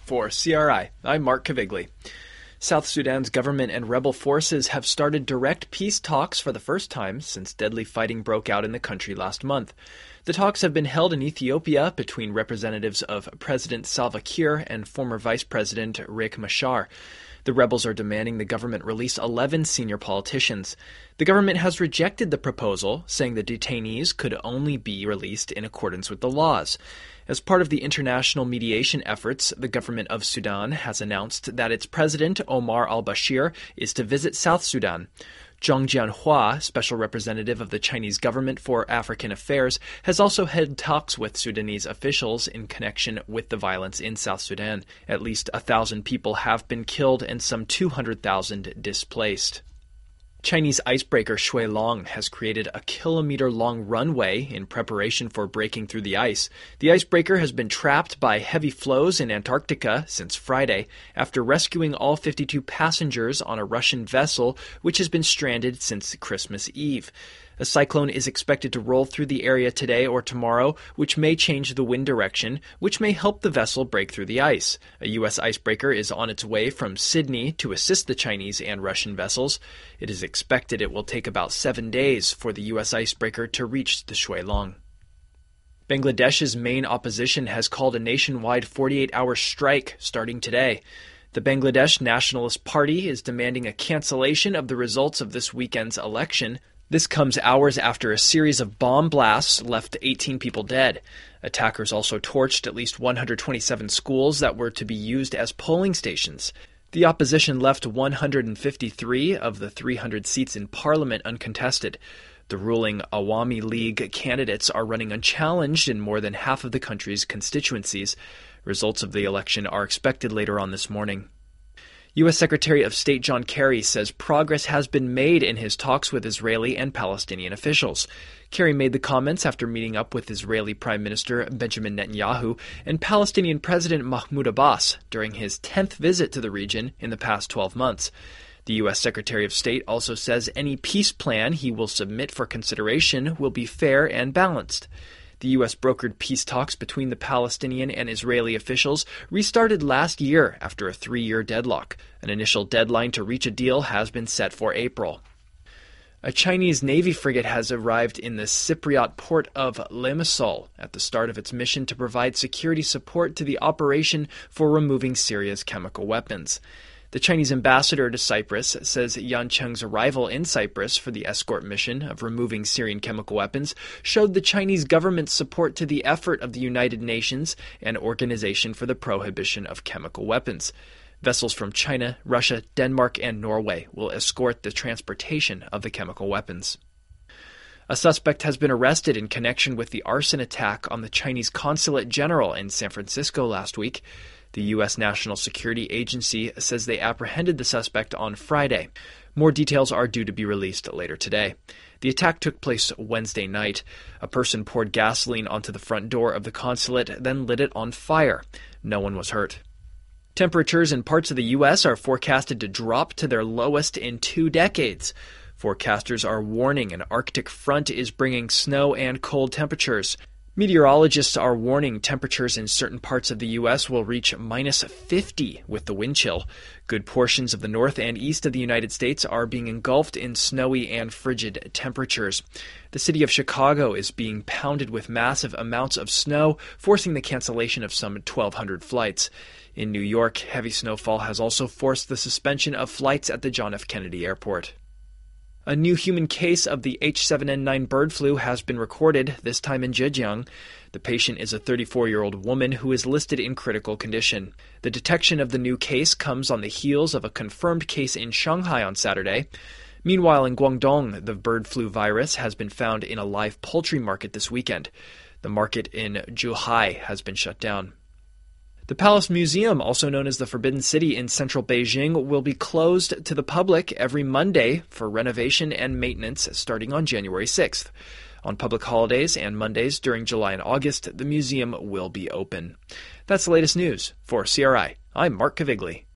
For CRI, I'm Mark Cavigli. South Sudan's government and rebel forces have started direct peace talks for the first time since deadly fighting broke out in the country last month. The talks have been held in Ethiopia between representatives of President Salva Kiir and former Vice President Riek Machar. The rebels are demanding the government release 11 senior politicians. The government has rejected the proposal, saying the detainees could only be released in accordance with the laws. As part of the international mediation efforts, the government of Sudan has announced that its president, Omar al-Bashir, is to visit South Sudan. Zhang Jianhua, special representative of the Chinese government for African affairs, has also held talks with Sudanese officials in connection with the violence in South Sudan. At least 1,000 people have been killed and some 200,000 displaced. Chinese icebreaker Shui Long has created a kilometer-long runway in preparation for breaking through the ice. The icebreaker has been trapped by heavy flows in Antarctica since Friday after rescuing all 52 passengers on a Russian vessel which has been stranded since Christmas Eve. A cyclone is expected to roll through the area today or tomorrow, which may change the wind direction, which may help the vessel break through the ice. A U.S. icebreaker is on its way from Sydney to assist the Chinese and Russian vessels. It is expected it will take about 7 days for the U.S. icebreaker to reach the Shui Long. Bangladesh's main opposition has called a nationwide 48-hour strike starting today. The Bangladesh Nationalist Party is demanding a cancellation of the results of this weekend's election. This comes hours after a series of bomb blasts left 18 people dead. Attackers also torched at least 127 schools that were to be used as polling stations. The opposition left 153 of the 300 seats in parliament uncontested. The ruling Awami League candidates are running unchallenged in more than half of the country's constituencies. Results of the election are expected later on this morning. U.S. Secretary of State John Kerry says progress has been made in his talks with Israeli and Palestinian officials. Kerry made the comments after meeting up with Israeli Prime Minister Benjamin Netanyahu and Palestinian President Mahmoud Abbas during his 10th visit to the region in the past 12 months. The U.S. Secretary of State also says any peace plan he will submit for consideration will be fair and balanced. The U.S. brokered peace talks between the Palestinian and Israeli officials restarted last year after a 3-year deadlock. An initial deadline to reach a deal has been set for April. A Chinese Navy frigate has arrived in the Cypriot port of Limassol at the start of its mission to provide security support to the operation for removing Syria's chemical weapons. The Chinese ambassador to Cyprus says Yancheng's arrival in Cyprus for the escort mission of removing Syrian chemical weapons showed the Chinese government's support to the effort of the United Nations and Organization for the Prohibition of Chemical Weapons. Vessels from China, Russia, Denmark, and Norway will escort the transportation of the chemical weapons. A suspect has been arrested in connection with the arson attack on the Chinese Consulate General in San Francisco last week. The U.S. National Security Agency says they apprehended the suspect on Friday. More details are due to be released later today. The attack took place Wednesday night. A person poured gasoline onto the front door of the consulate, then lit it on fire. No one was hurt. Temperatures in parts of the U.S. are forecasted to drop to their lowest in 2 decades. Forecasters are warning an Arctic front is bringing snow and cold temperatures. Meteorologists are warning temperatures in certain parts of the U.S. will reach minus 50 with the wind chill. Good portions of the north and east of the United States are being engulfed in snowy and frigid temperatures. The city of Chicago is being pounded with massive amounts of snow, forcing the cancellation of some 1,200 flights. In New York, heavy snowfall has also forced the suspension of flights at the John F. Kennedy Airport. A new human case of the H7N9 bird flu has been recorded, this time in Zhejiang. The patient is a 34-year-old woman who is listed in critical condition. The detection of the new case comes on the heels of a confirmed case in Shanghai on Saturday. Meanwhile, in Guangdong, the bird flu virus has been found in a live poultry market this weekend. The market in Zhuhai has been shut down. The Palace Museum, also known as the Forbidden City in central Beijing, will be closed to the public every Monday for renovation and maintenance starting on January 6th. On public holidays and Mondays during July and August, the museum will be open. That's the latest news. For CRI, I'm Mark Cavigli.